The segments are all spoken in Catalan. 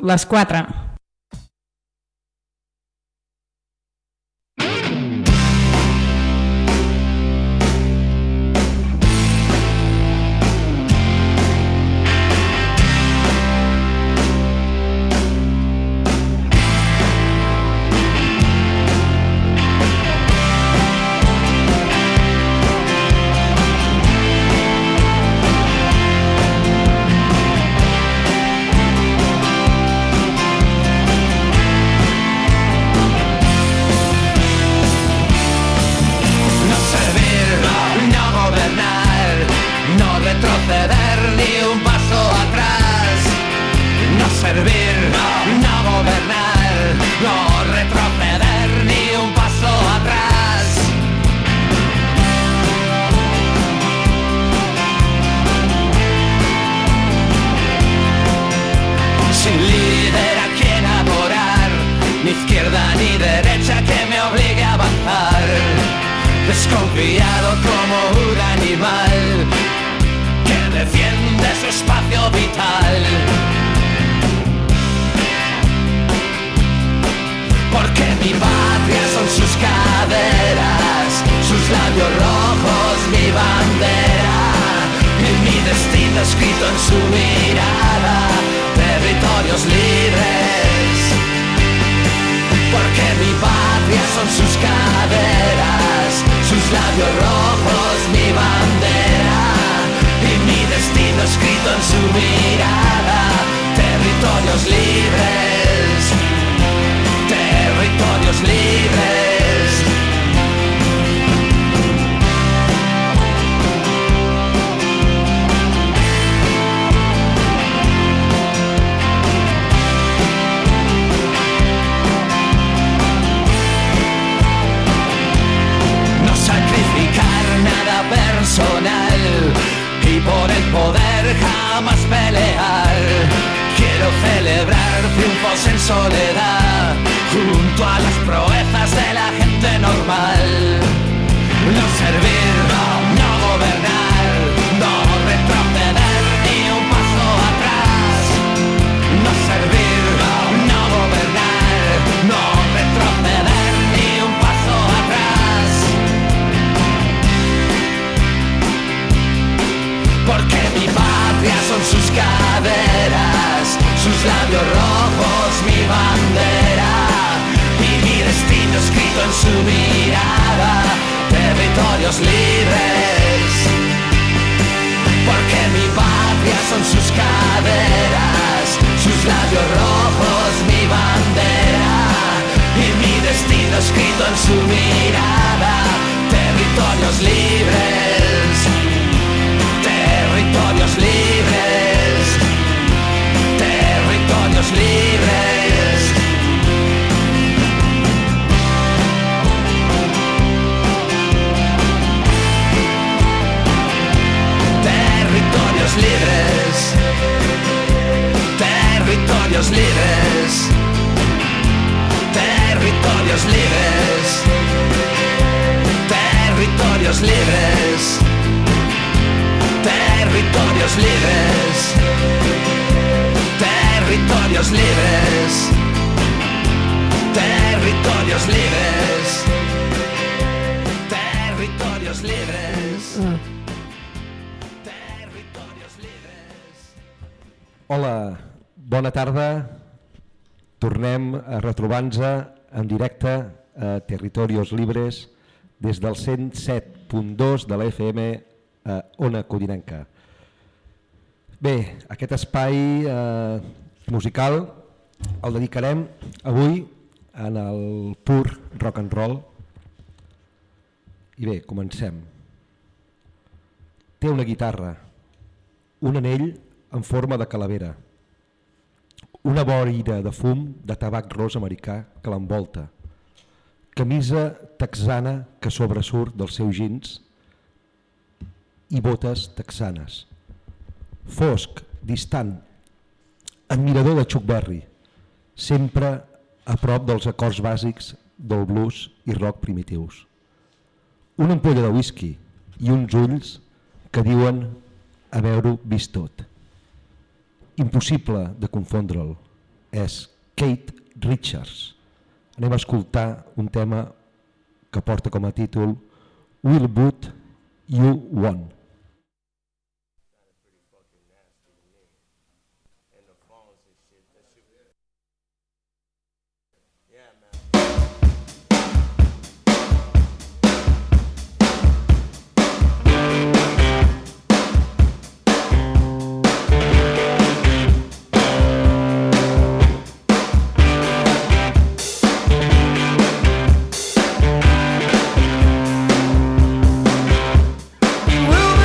les 4. Desconfiado como un animal que defiende su espacio vital. Porque mi patria son sus caderas, sus labios rojos mi bandera, y mi destino escrito en su mirada, territorios libres. Porque mi patria son sus caderas, sus labios rojos mi bandera, y mi destino escrito en su mirada, territorios libres, territorios libres. Nada personal y por el poder jamás pelear. Quiero celebrar triunfos en soledad junto a las proezas de la gente normal. No servir, no gobernar, no retroceder ni un paso atrás. No servir, no gobernar, no retroceder ni un paso atrás. Porque mi patria son sus caderas, sus labios rojos mi bandera, y mi destino escrito en su mirada, territorios libres. Porque mi patria son sus caderas, sus labios rojos mi bandera, y mi destino escrito en su mirada, territorios libres. Territorios libres, territorios libres. Territorios libres, territorios libres, territorios libres, territorios libres. Territorios libres, territorios libres, territorios libres, territorios libres, territorios libres. Hola, bona tarda. Tornem a retrobar-nos en directe a Territorios Libres des del 107.2 de la FM a Ona Codinenca. Bé, aquest espai musical el dedicarem avui en el pur rock and roll. I bé, comencem. Té una guitarra, un anell en forma de calavera, una boira de fum de tabac ros americà que l'envolta, camisa texana que sobresurt dels seus jeans i botes texanes. Fosc, distant, admirador de Chuck Berry, sempre a prop dels acords bàsics del blues i rock primitius. Una ampolla de whisky i uns ulls que diuen haver-ho vist tot. Impossible de confondre'l. és Kate Richards. Anem a escoltar un tema que porta com a títol Will Would You Want. Will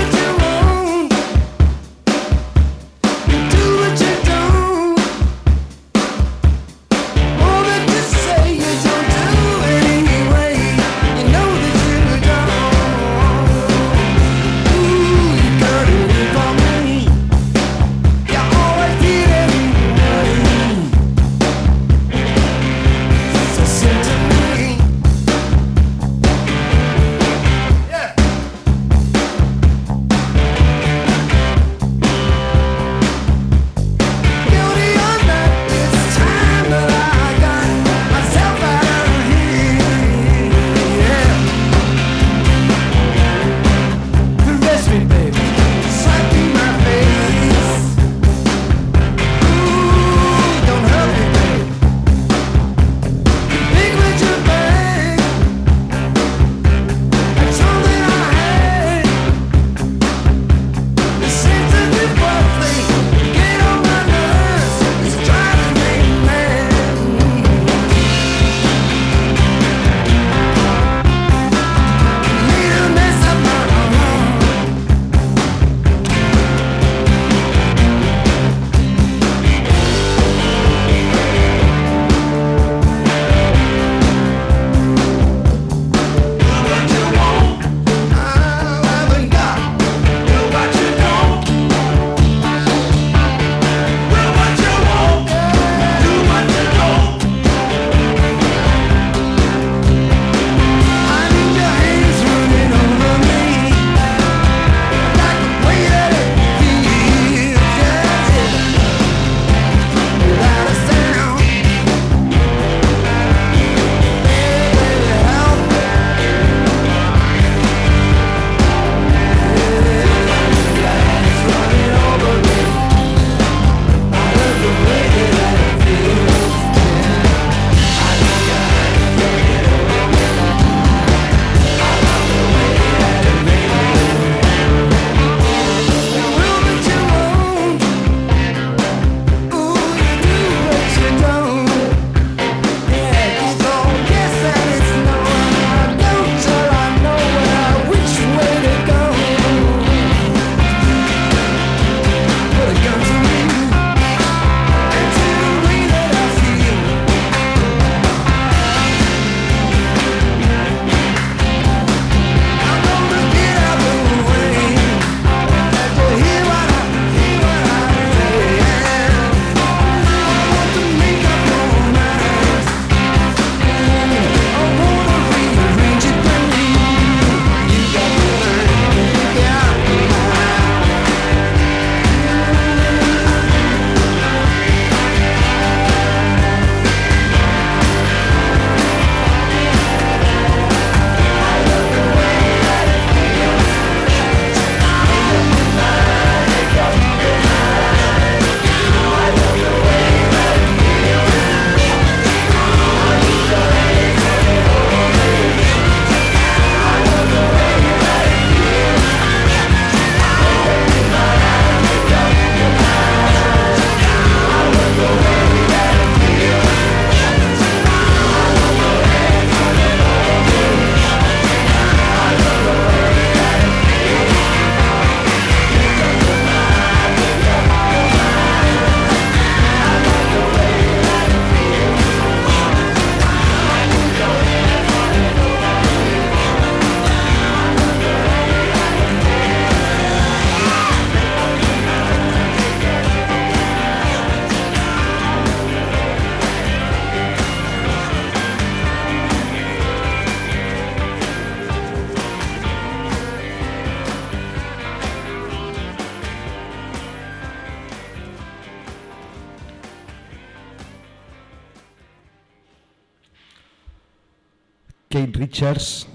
Keith Richards,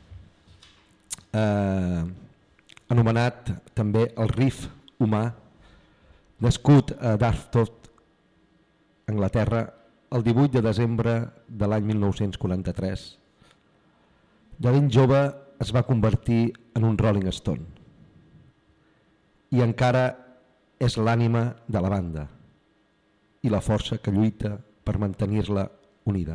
anomenat també el riff humà, nascut a Dartford, Anglaterra, el 18 de desembre de l'any 1943. De ben jove es va convertir en un Rolling Stone i encara és l'ànima de la banda i la força que lluita per mantenir-la unida.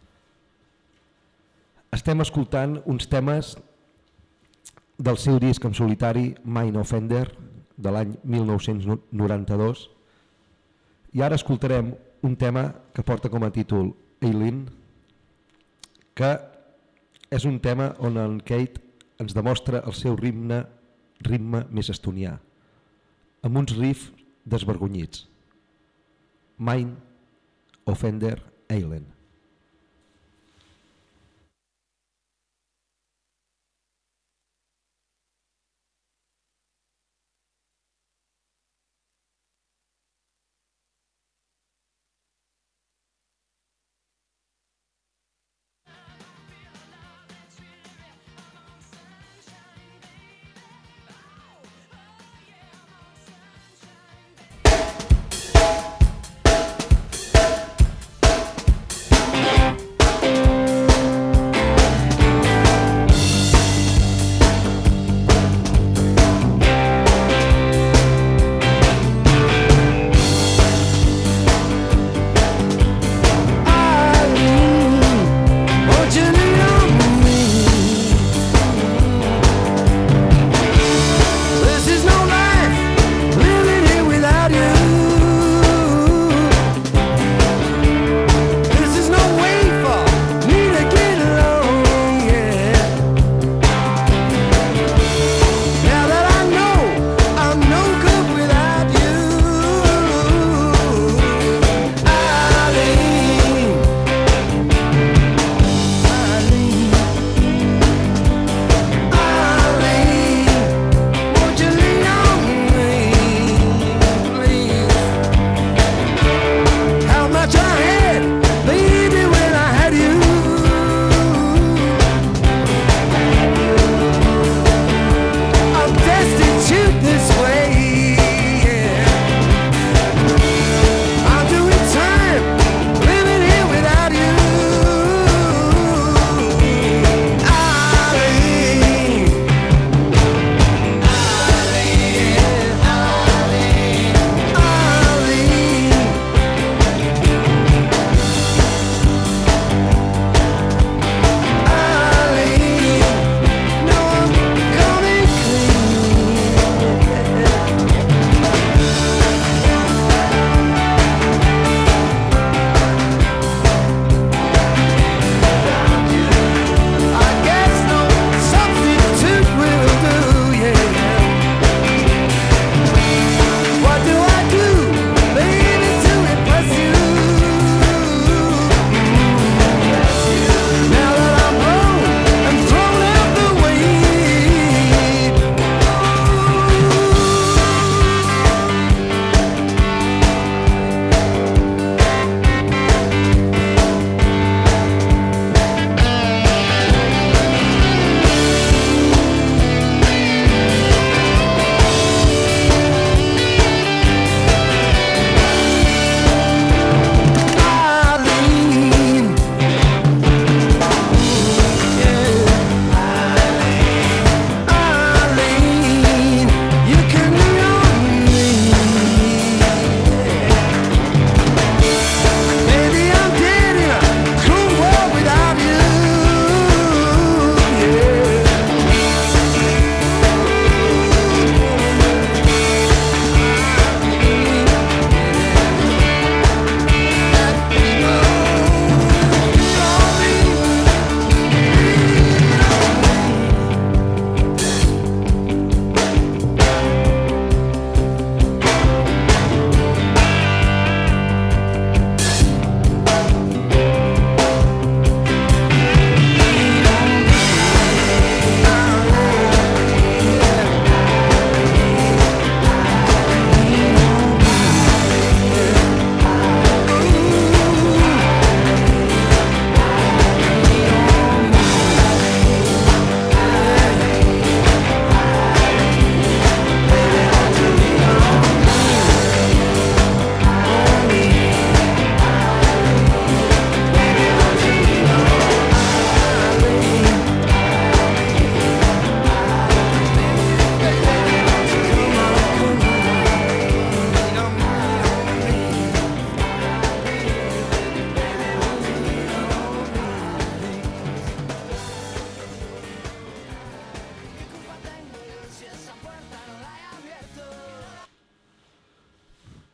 Estem escoltant uns temes del seu disc en solitari Mind Offender de l'any 1992 i ara escoltarem un tema que porta com a títol Eileen, que és un tema on en Keith ens demostra el seu ritme més estonià, amb uns riffs desvergonyits. Mind Offender Eileen.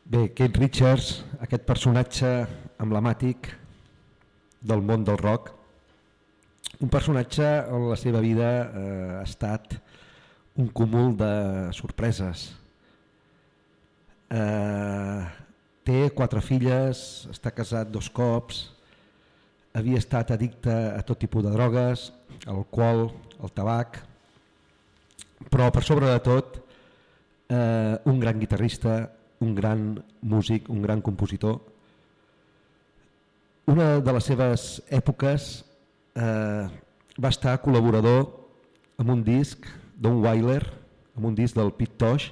Bé, Keith Richards, aquest personatge emblemàtic del món del rock, un personatge on la seva vida ha estat un cúmul de sorpreses. Té 4 filles, està casat 2 cops, havia estat addicte a tot tipus de drogues, a l'alcohol, al tabac, però per sobre de tot un gran guitarrista, un gran músic, un gran compositor. Una de les seves èpoques va estar col·laborador amb un disc Don Wyler, amb un disc del Pete Tosh,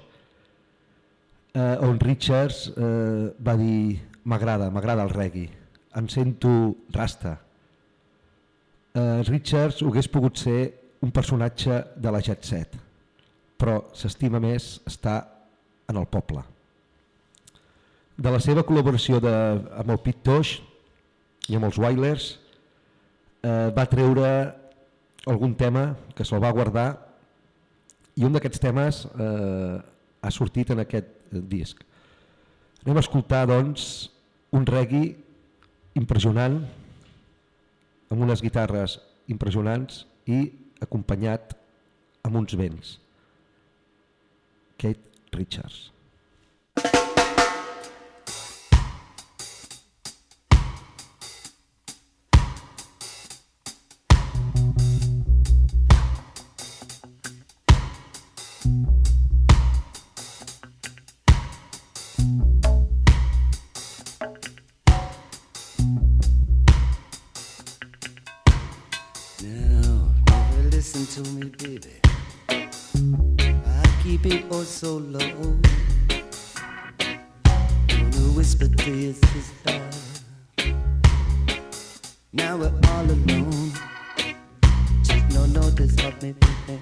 on Richards va dir m'agrada el reggae, em sento rasta. Richards hagués pogut ser un personatge de la Jet Set, però s'estima més estar en el poble. De la seva col·laboració amb el Pete Tosh i amb els Wailers va treure algun tema que se'l va guardar i un d'aquests temes ha sortit en aquest disc. Anem a escoltar doncs un reggae impressionant amb unes guitarres impressionants i acompanyat amb uns vents. Keith Richards. To me, baby, I keep it oh so low. Gonna whisper to your sister. Now we're all alone. Take no notice of me, baby.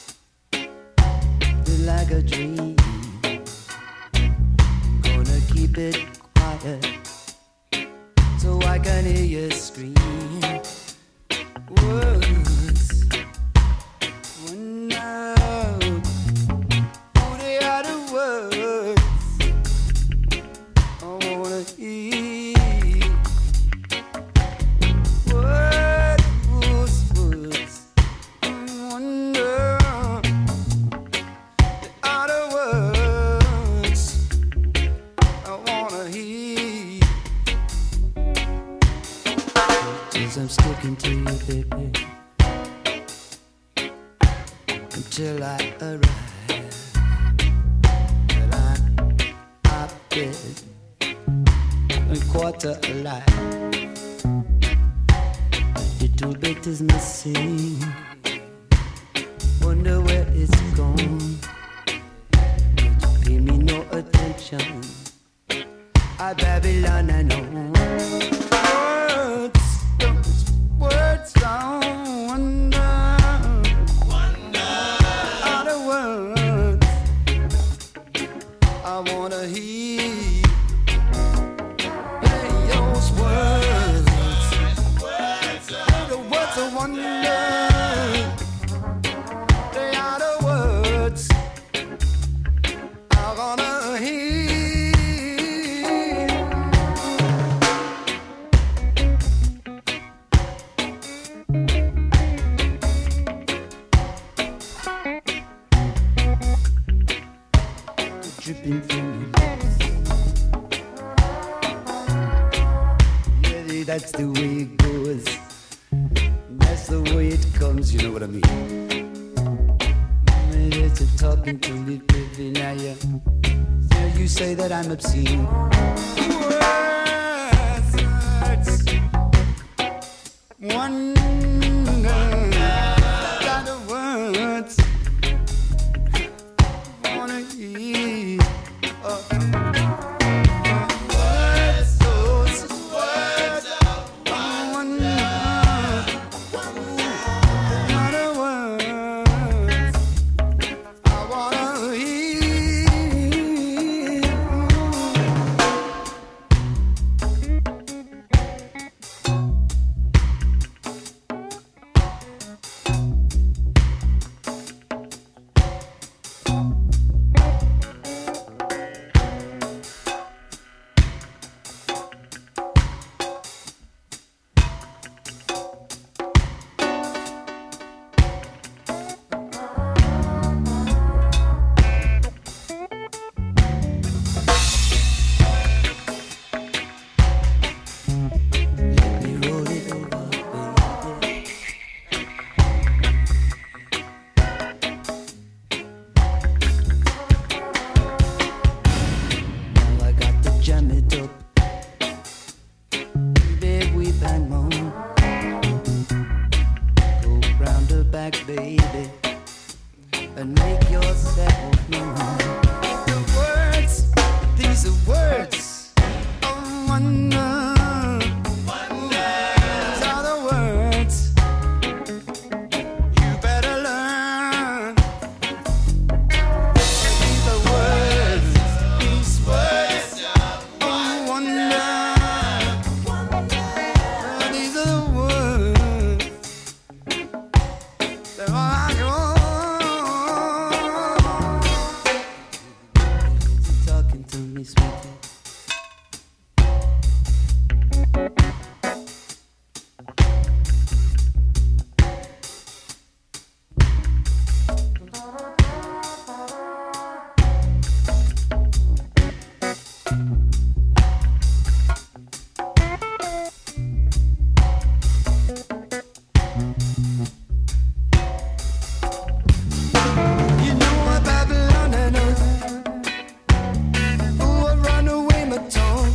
Feel like a dream. Gonna keep it quiet so I can hear you scream. Words. I'm sticking to you, baby, until I arrive. Well, I've been a quarter alive. Little bit is missing. Wonder where it's gone. Don't you pay me no attention. I Babylon, I know. Words don't wonder, all the words I wanna hear. Hey, those words, the words of wonder. They are the words I wanna hear. Dripping from your lips. Yeah, that's the way it goes. That's the way it comes, you know what I mean. You're talking to me, baby, now you say that I'm obscene. Words, wonder, got the words I wanna hear. Words, those words I wonder, not the words I wanna hear. make yourself known. The words, these are words of wonder. These are the words you better learn. These are words, these words of wonder. These are the words that I know. Talking to me, sweetie. You know a Babylon and ooh, a runaway matone.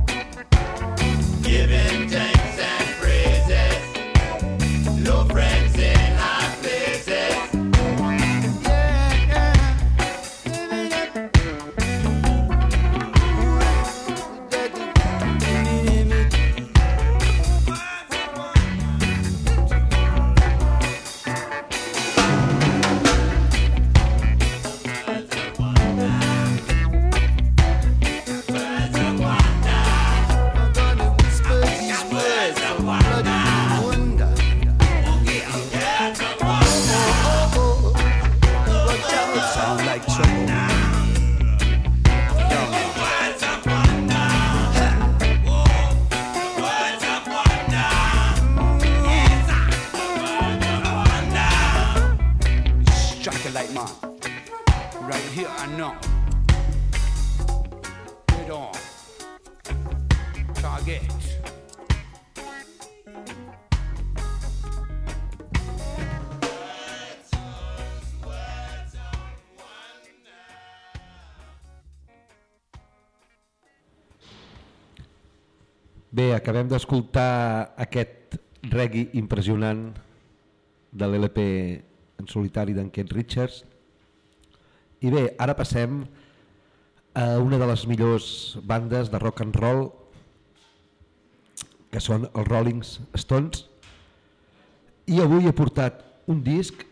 Giving thanks and praises, no friends in high places. I'm gonna whisper these words of bloody wonder. Watch out, sound like trouble. Strike it like mine. Right here, I know. Get on. Target. Bé, acabem d'escoltar aquest reggae impressionant de l'LP en solitari d'en Keith Richards. I bé, ara passem a una de les millors bandes de rock and roll, que són els Rolling Stones. I avui he portat un disc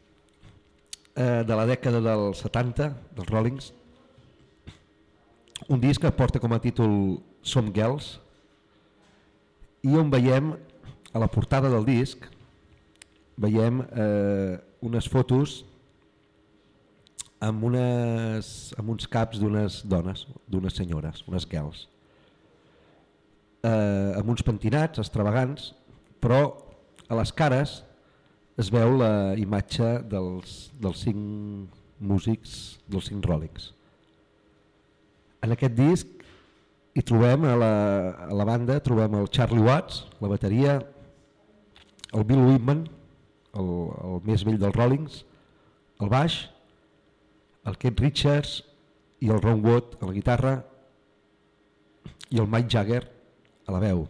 de la dècada dels 70, dels Rollings. Un disc que porta com a títol Some Girls, i on veiem, a la portada del disc, veiem unes fotos amb uns caps d'unes dones, d'unes senyores, unes girls, amb uns pentinats extravagants, però a les cares es veu la imatge dels 5 músics, dels 5 Rollings. En aquest disc hi trobem a la banda, trobem el Charlie Watts, la bateria, el Bill Wyman, el més vell dels Rollings, el baix, el Keith Richards i el Ron Wood a la guitarra i el Mick Jagger a la veu.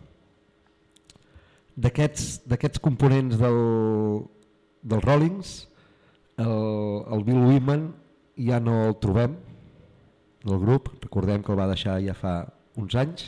D'aquests components dels Rollings, el Bill Wyman ja no el trobem en el grup, recordem que el va deixar ja fa uns anys,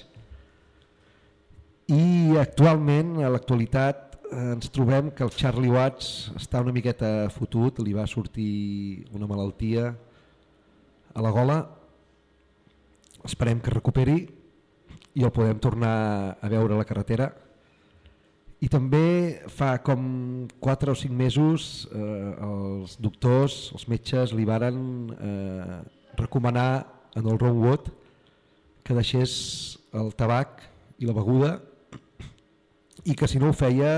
i actualment, a l'actualitat, ens trobem que el Charlie Watts està una miqueta fotut, li va sortir una malaltia a la gola, esperem que recuperi i el podem tornar a veure a la carretera. I també fa com 4 o 5 mesos els doctors, els metges li varen recomanar en el Ron Wood que deixés el tabac i la beguda i que si no ho feia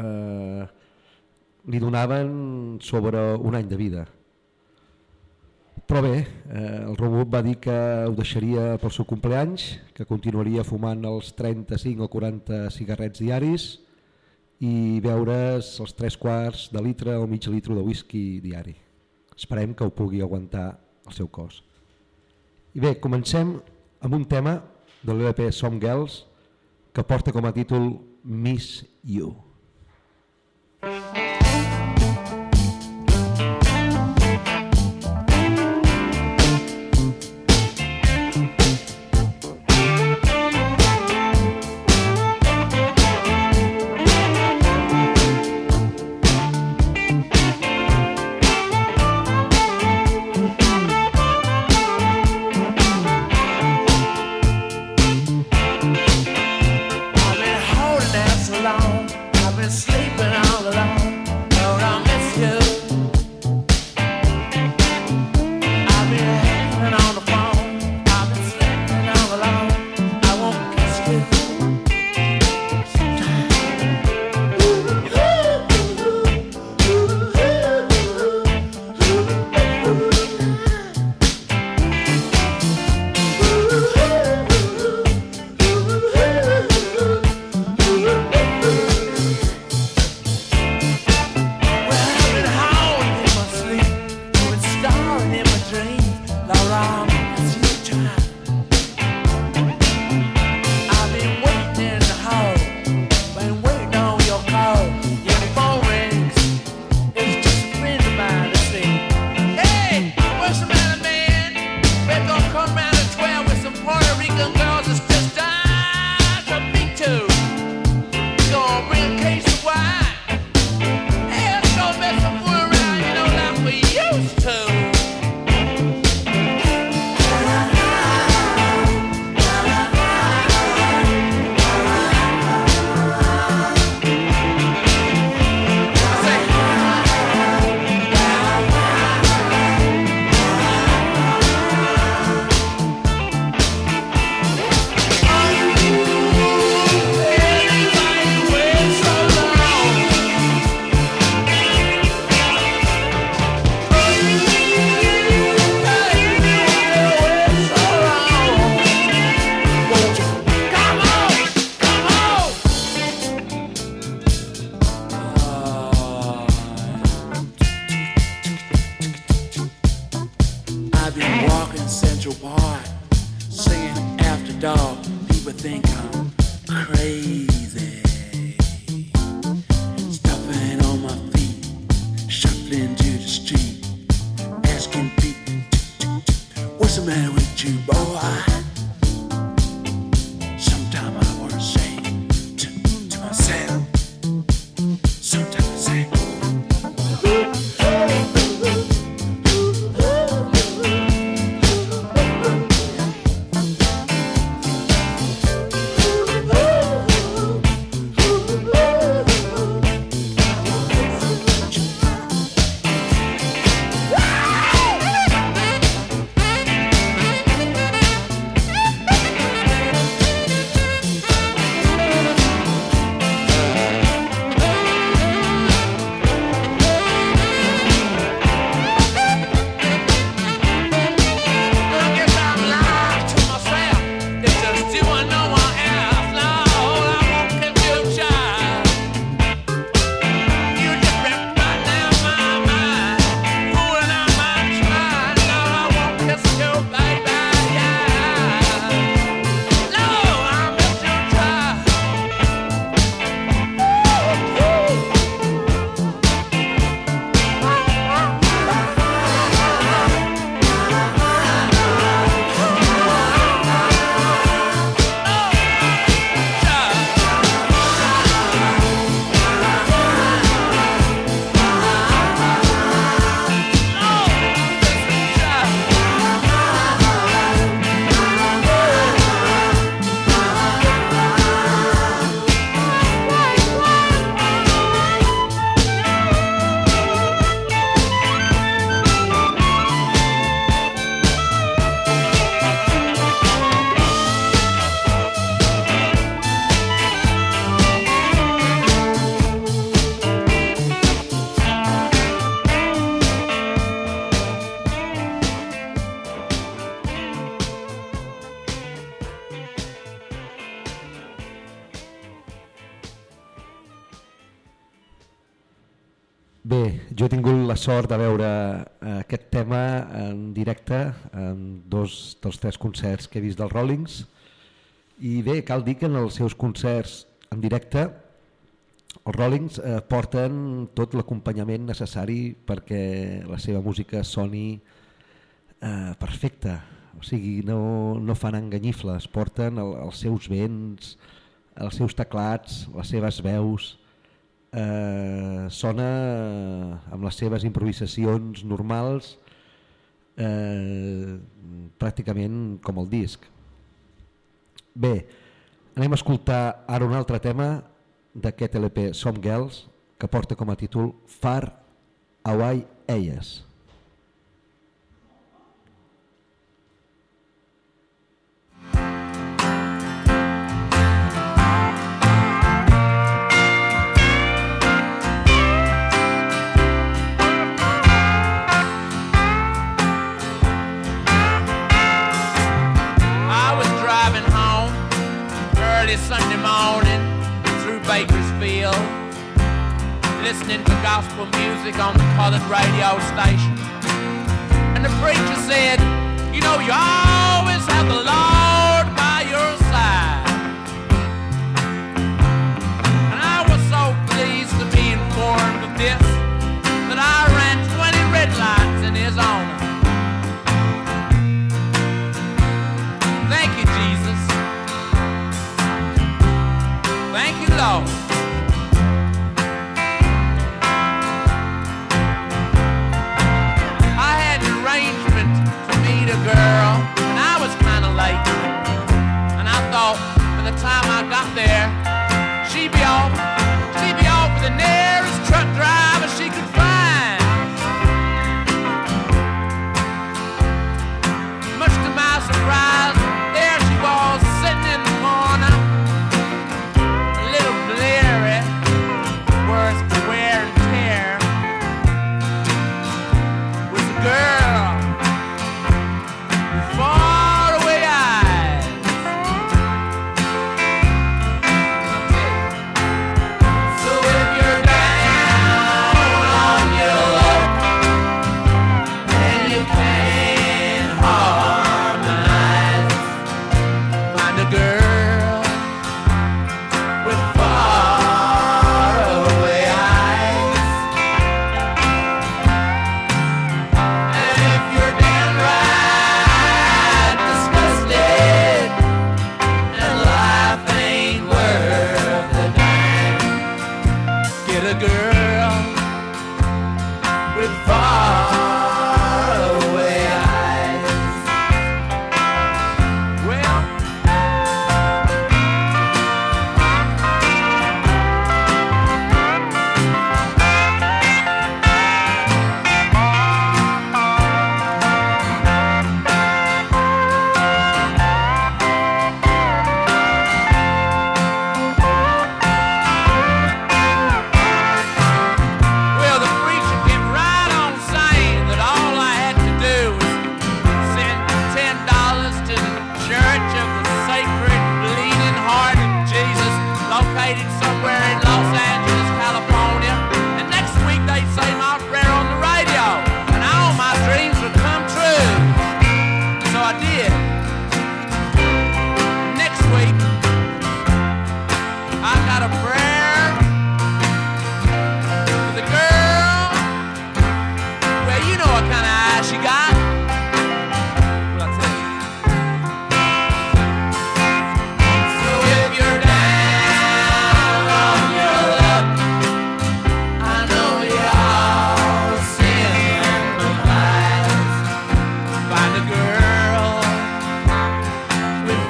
li donaven sobre un any de vida. Però bé, el Ron Wood va dir que ho deixaria pel seu compleanys, que continuaria fumant els 35 o 40 cigarrets diaris i beure's els 3/4 de litre o mig litre de whisky diari. Esperem que ho pugui aguantar el seu cos. I bé, comencem amb un tema de l'LP Some Girls que porta com a títol Miss You. Bé, jo he tingut la sort de veure aquest tema en directe en dos dels 3 concerts que he vist dels Rollings, i bé, cal dir que en els seus concerts en directe els Rollings porten tot l'acompanyament necessari perquè la seva música soni perfecta, o sigui, no fan enganyifles, porten els seus vents, els seus teclats, les seves veus, sona amb les seves improvisacions normals pràcticament com el disc. Bé, anem a escoltar ara un altre tema d'aquest LP Some Girls que porta com a títol Far Away Elles. Sunday morning through Bakersfield, listening to gospel music on the colored radio station, and the preacher said, know you always have the Lord by your side. And I was so pleased to be informed of this, that I ran 20 red lights in his honor. Thank you, Jesus. Thank you, Lord. I had an arrangement to meet a girl, and I was kind of late. And I thought by the time I got there, she'd be off with the nearest truck driver she could find. Much to my surprise, there she was sitting in the corner, a little bleary, worse for wear and tear, with a girl with faraway eyes. So if you're down on your luck and you can't harmonize, find a girl with faraway eyes. And if you're downright disgusted and life ain't worth the dime, get a girl with faraway eyes. Well, well, the preacher kept right on saying that all I had to do was send $10 to the Church of the Sacred Bleeding Heart of Jesus, located somewhere in Los Angeles, California. And next week they'd say my prayer on the radio, and all my dreams would come true. So I did. Next week, I got a prayer for the girl. Well, you know what kind of eyes she got. Well, I'll tell you. So if you're down on your luck, I know y'all sympathize. Find a girl with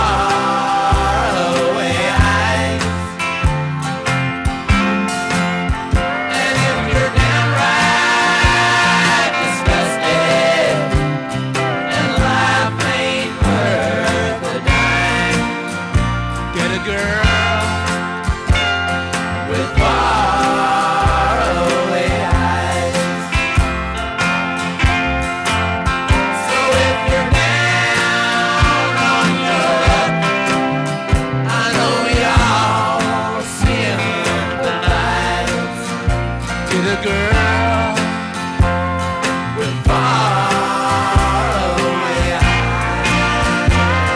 faraway eyes. And if you're downright disgusted and life ain't worth a dime, get a girl with faraway eyes. So if you're down on your luck, I know y'all sympathize. Get a girl with faraway eyes.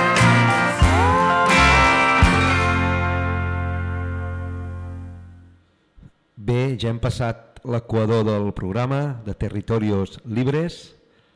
Bé, ja hem passat l'equador del programa de Territorios Libres.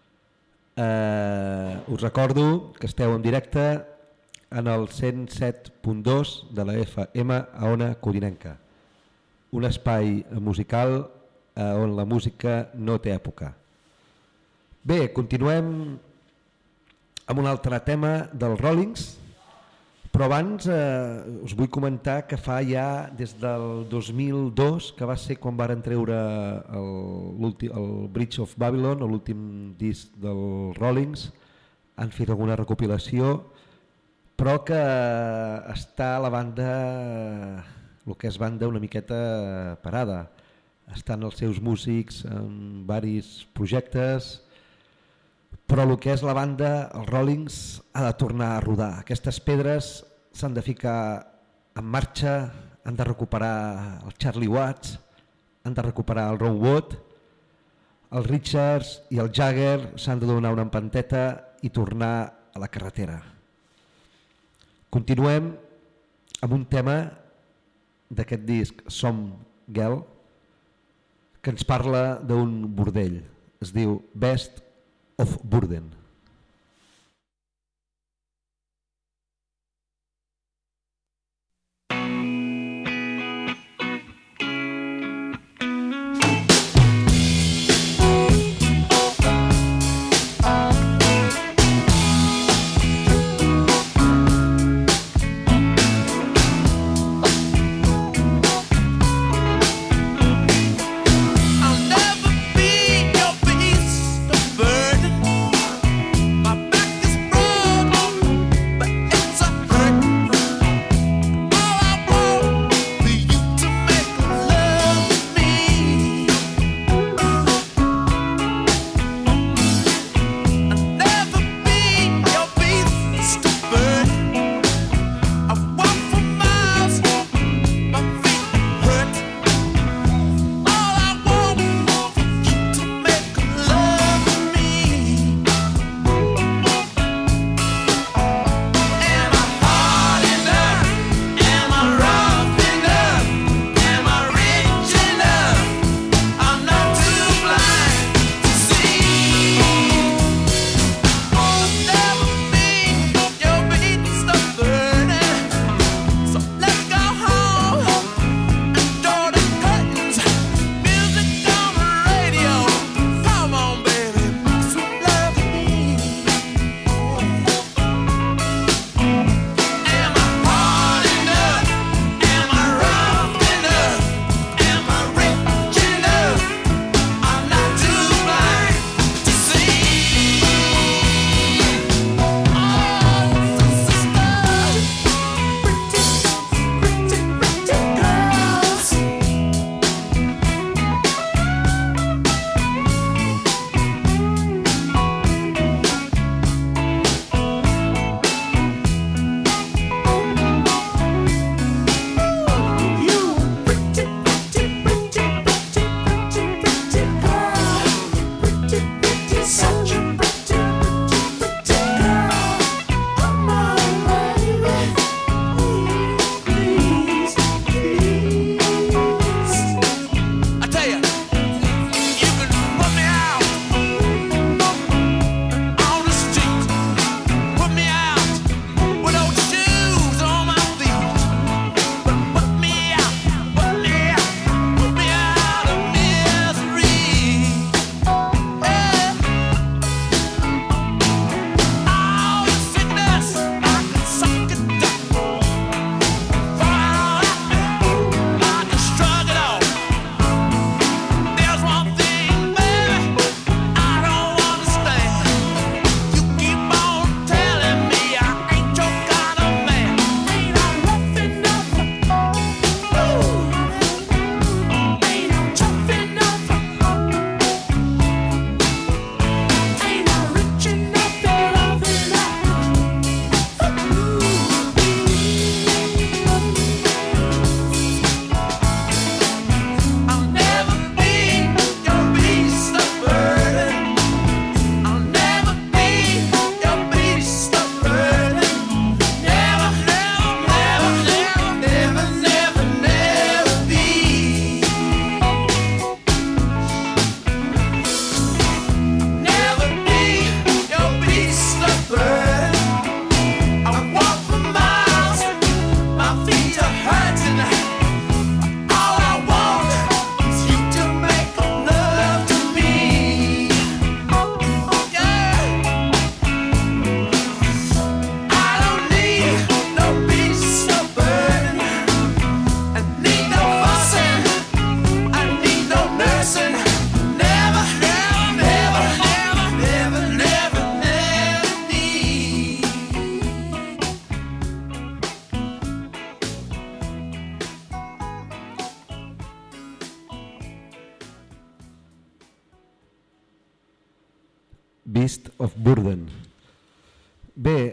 Us recordo que esteu en directe en el 107.2 de la FM a Ona Codinenca, un espai musical on la música no té època. Bé, continuem amb un altre tema dels Rollings, però abans us vull comentar que fa ja des del 2002, que va ser quan varen treure el Bridge of Babylon, l'últim disc dels Rollings, han fet alguna recopilació, però que està la banda, el que és banda, una miqueta parada. Estan els seus músics en diversos projectes, però el que és la banda, els Rollings, ha de tornar a rodar. Aquestes pedres s'han de ficar en marxa, han de recuperar el Charlie Watts, han de recuperar el Ron Wood, el Richards i el Jagger s'han de donar una empanteta i tornar a la carretera. Continuem amb un tema d'aquest disc, Some Girl, que ens parla d'un bordell. Es diu Best of Burden. Beast of Burden. Bé,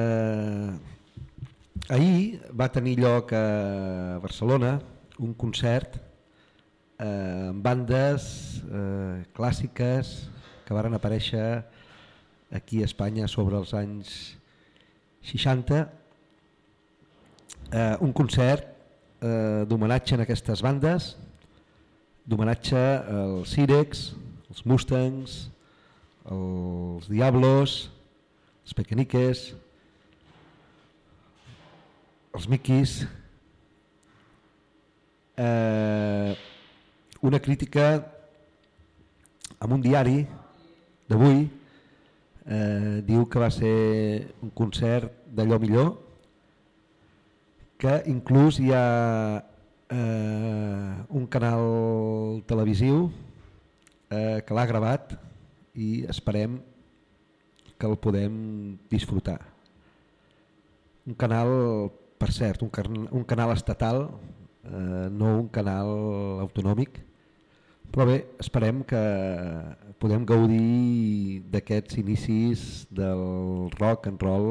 ahir va tenir lloc a Barcelona un concert amb bandes clàssiques que varen aparèixer aquí a Espanya sobre els anys 60, un concert d'homenatge a aquestes bandes, d'homenatge als Sirex, els Mustangs, els Diablos, els Pequeñiques, els Mickeys. Una crítica en un diari d'avui diu que va ser un concert d'allò millor, que inclús hi ha un canal televisiu que l'ha gravat i esperem que el podem disfrutar. Un canal, per cert, un canal estatal, no un canal autonòmic, però bé, esperem que podem gaudir d'aquests inicis del rock and roll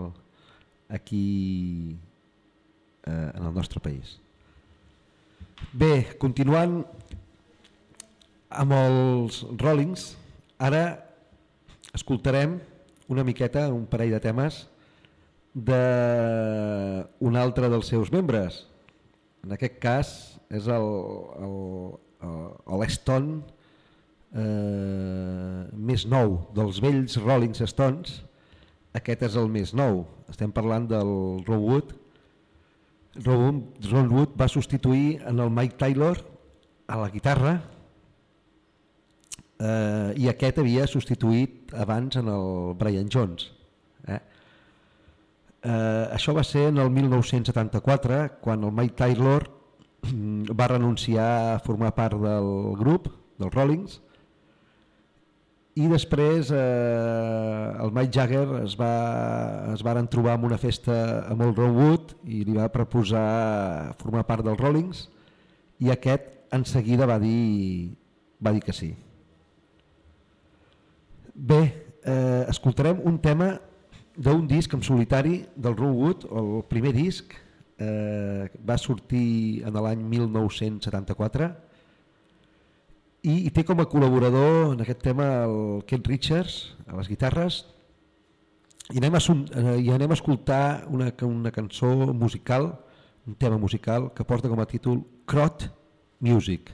aquí en el nostre país. Bé, continuant amb els Rollings, ara escoltarem una miqueta, un parell de temes d'un altre dels seus membres. En aquest cas és l'Stone més nou, dels vells Rolling Stones. Aquest és el més nou, estem parlant del Ron Wood. Ron Wood va substituir en el Mike Taylor a la guitarra i aquest havia substituït abans en el Brian Jones. Això va ser en el 1974, quan el Mike Taylor va renunciar a formar part del grup, dels Rollings, i després el Mick Jagger es varen trobar en una festa amb el Ron Wood i li va proposar formar part dels Rollings i aquest en seguida va dir que sí. Bé, escoltarem un tema d'un disc en solitari del Ron Wood, el primer disc, va sortir en l'any 1974 i té com a col·laborador en aquest tema el Keith Richards a les guitarres i anem a escoltar una cançó musical, un tema musical que porta com a títol Crot Music.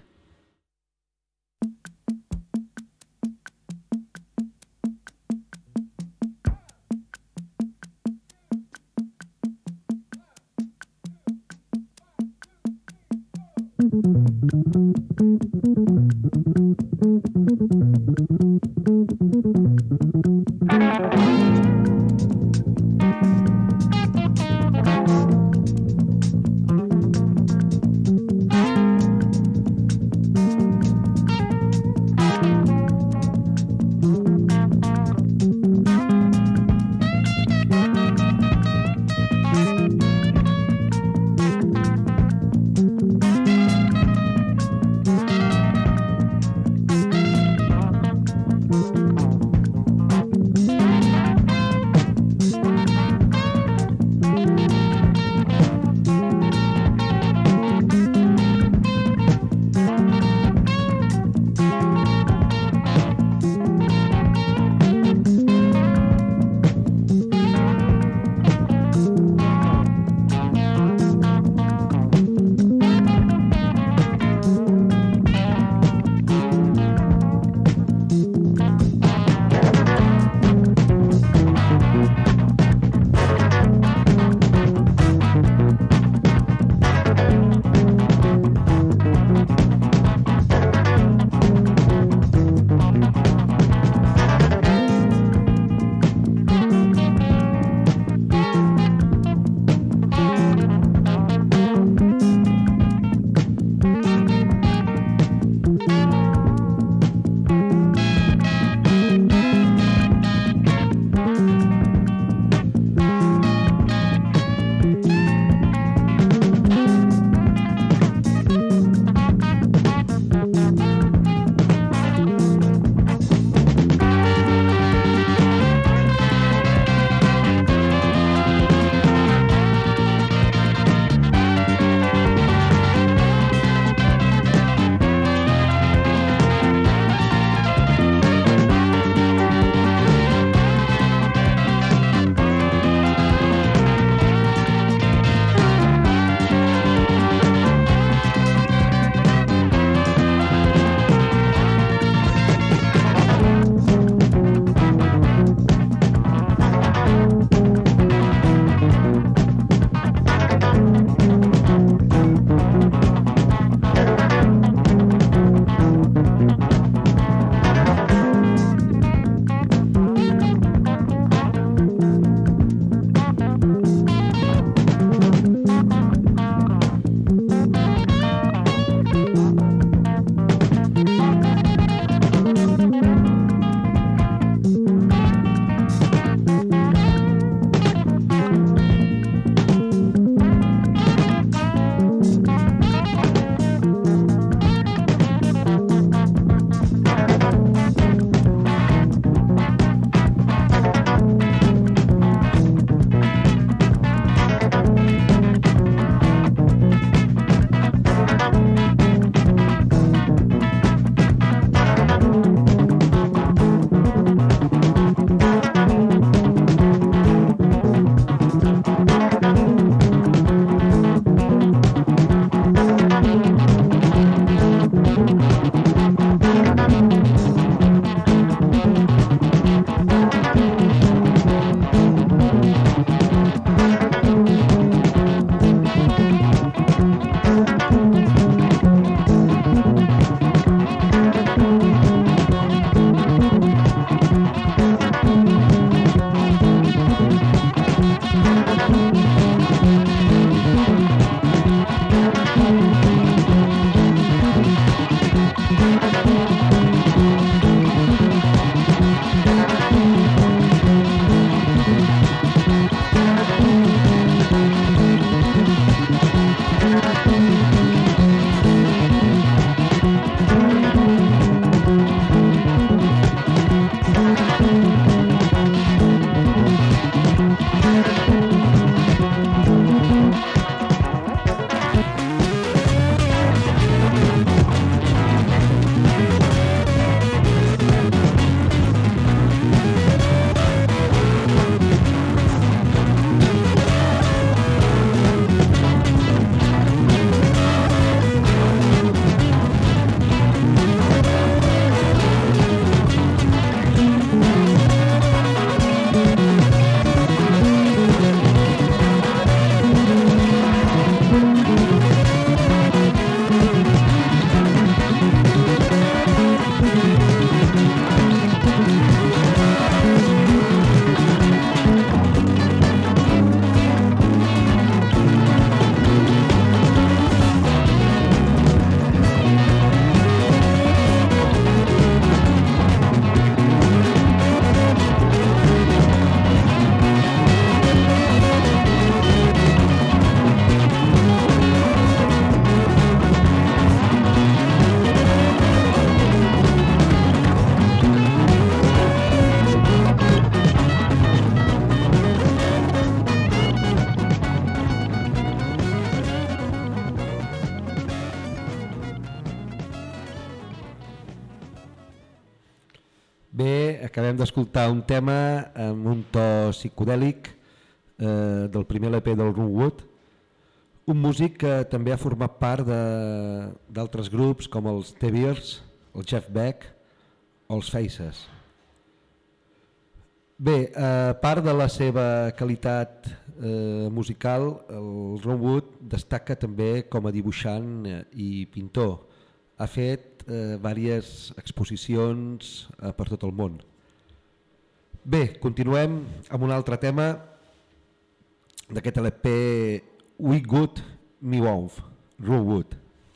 acabem d'escoltar un tema amb un to psicodèlic del primer LP del Runwood, un músic que també ha format part d'altres grups com els The Bears, el Jeff Beck o els Faces. Bé, a part de la seva qualitat musical, el Runwood destaca també com a dibuixant i pintor. Ha fet diverses exposicions per tot el món. Bé, continuem amb un altre tema d'aquest LP We Good Me Wolf, Runwood.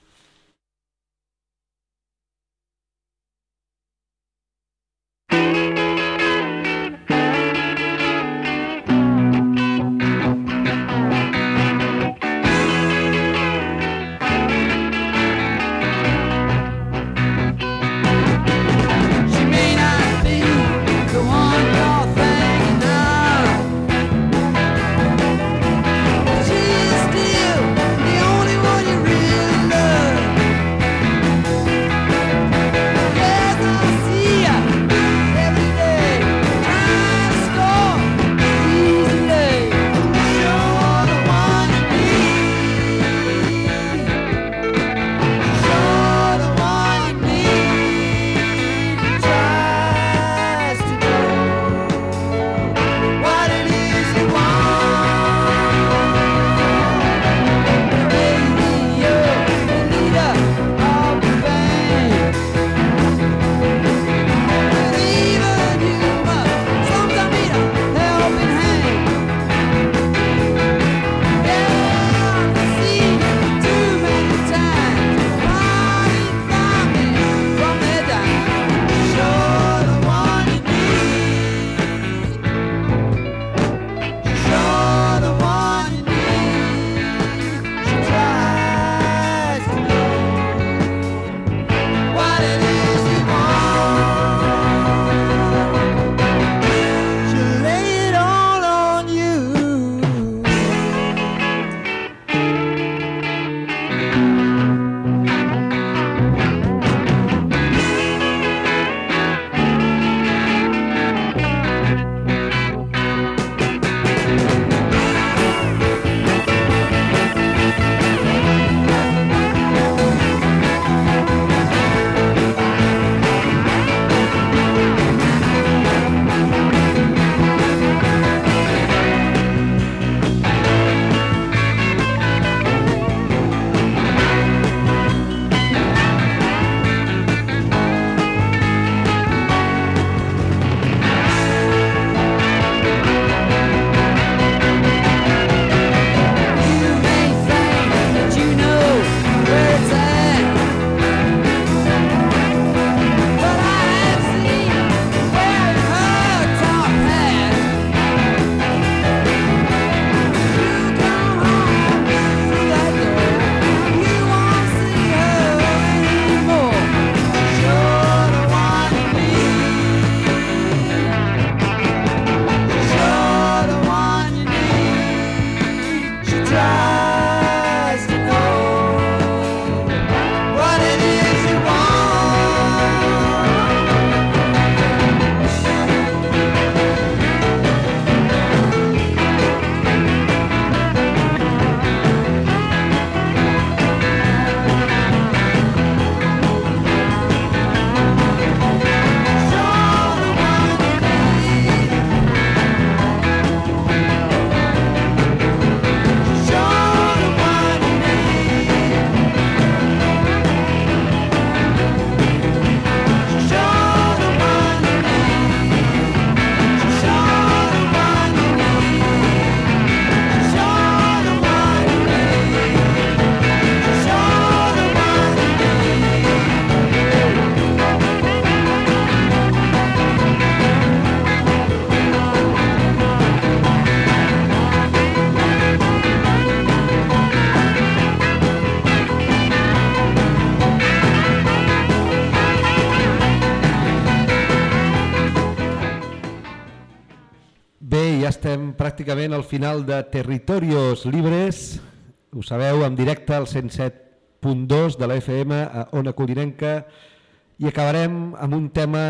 ja estem pràcticament al final de Territorios Libres, ho sabeu, en directe al 107.2 de la FM a Ona Codinenca, i acabarem amb un tema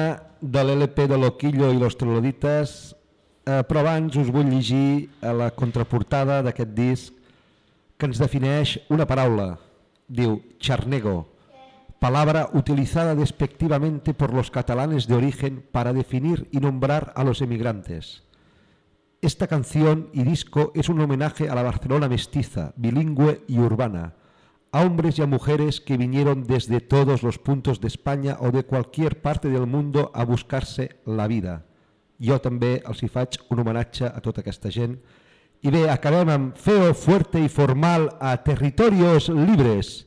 de l'LP de Loquillo i los Trolodites, però abans us vull llegir a la contraportada d'aquest disc que ens defineix una paraula. Diu charnego, palabra utilizada despectivamente por los catalanes de origen para definir y nombrar a los emigrantes. Esta canción y disco es un homenaje a la Barcelona mestiza, bilingüe y urbana, a hombres y a mujeres que vinieron desde todos los puntos de España o de cualquier parte del mundo a buscar-se la vida. Jo també els hi faig un homenatge a tota aquesta gent. I bé, acabem amb Feo, Fuerte y Formal a Territorios Libres.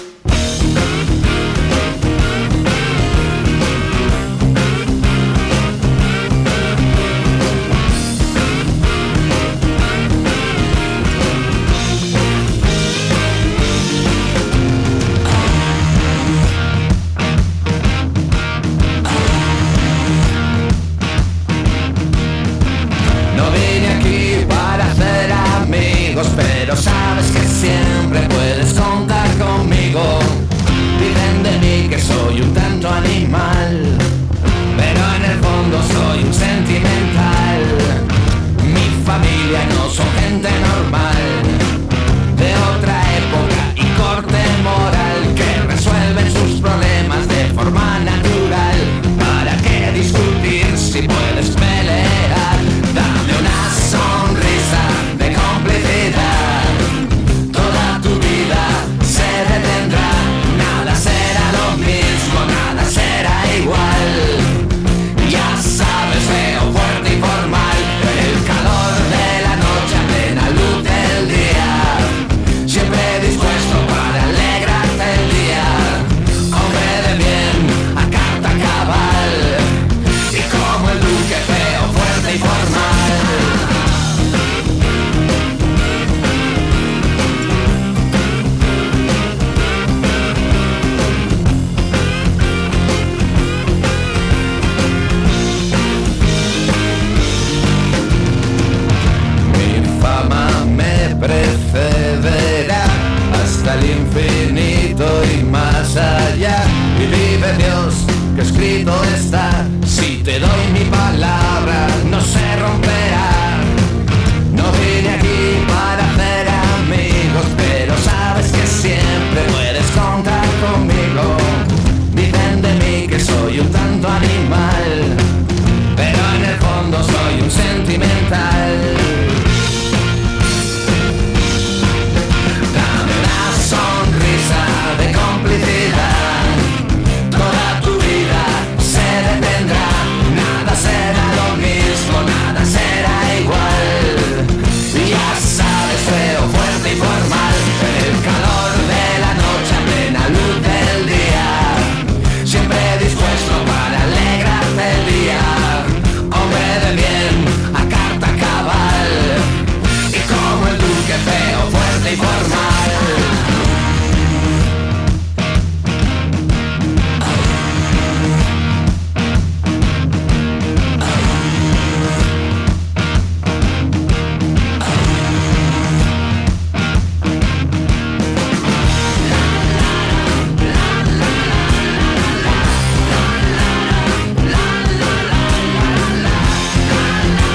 Pero sabes que siempre puedes contar conmigo. Dicen de mí que soy un tanto animal, pero en el fondo soy un sentimental. Mi familia no son gente normal, de otra época y corte moral, que resuelven sus problemas de forma natural. ¿Para qué discutir si puedes pelear? Dame una sonrisa de complicidad, toda tu vida se detendrá. Nada será lo mismo, nada será igual. Ya sabes, Feo, fuerte y formal, el calor de la noche a plena luz del día, siempre dispuesto para alegrarte el día. Hombre de bien, a carta cabal, y como el duque, feo, fuerte y formal. Precederá hasta el infinito y más allá. Y vive Dios que escrito está, si te doy mi palabra no se romperá. No vine aquí para hacer amigos, pero sabes que siempre puedes contar conmigo. Dicen de mí que soy un tanto animal, pero en el fondo soy un sentimental.